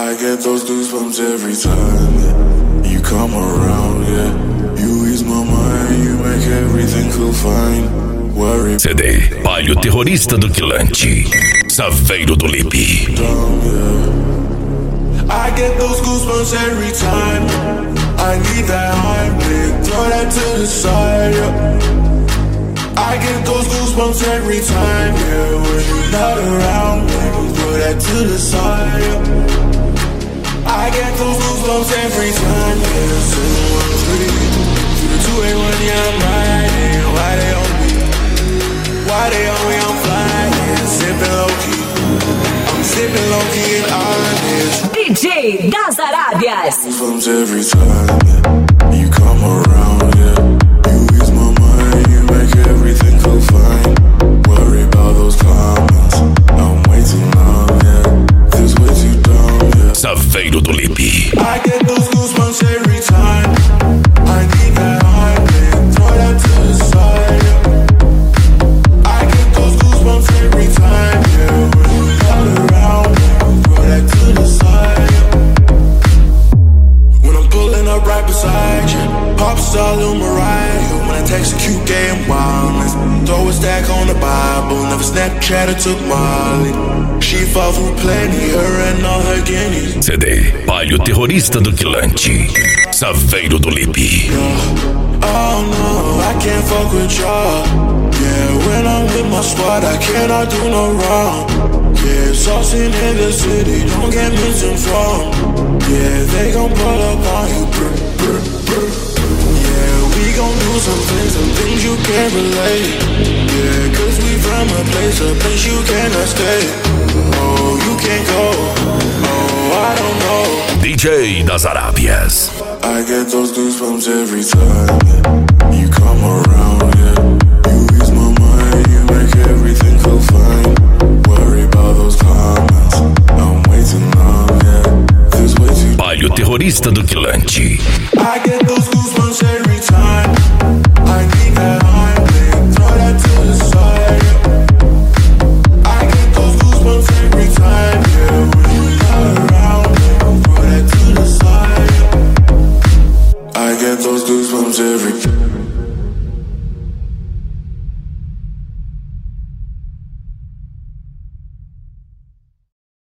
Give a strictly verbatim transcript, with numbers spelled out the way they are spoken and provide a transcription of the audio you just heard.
I get those goosebumps every time yeah. You come around, yeah. You ease my mind, you make everything feel fine. Worry. C D Palio Terrorista do Quilante, Saveiro do Lipe. I get those goosebumps every time. I need that heartbeat, throw that to the side, yeah. I get those goosebumps every time, yeah. When you're not around, baby, throw that to the side, yeah. I get those goosebumps every time, yeah. seven one three, through the two eight one, yeah, I'm riding. Why they on me? Why they on me? I'm flying, sipping low-key. I'm sipping low-key and honest. D J das Arábias. Goosebumps every time, yeah. You come around, yeah. You ease my mind, you make everything feel fine. Worry about those comments, I'm way too numb, yeah. This way too dumb, yeah. Saveiro do Lipe. I get those goosebumps every time. I need that heartbeat, throw that to the side, yeah. I get those goosebumps every time, yeah. When you're not around, throw that to the side, yeah. When I'm pulling up right beside you, pop star Lil Mariah. When I text a cute gay and wildness, throw a stack on the Bible. Never Snapchat or took Molly. She fought for plenty, her and all her guineas. C D Palio Terrorista do Quilante, Saveiro do Lipe. Oh no, I can't fuck with y'all. Yeah, when I'm with my squad, I cannot do no wrong. Yeah, saucing in the city, don't get misinformed. Yeah, they gon' pull up on you. Brr, brr, brr. Yeah, we gon' do some things, some things you can't relate. Yeah, cause we from a place, a place you cannot stay. Oh, you can't go. Oh, I don't know. D J das Arábias. I get those goosebumps every time, yeah. You come around, yeah. You ease my mind, you make everything feel fine. Worry about those comments, I'm way too numb, yeah. This way too. Palio Terrorista do Quilante,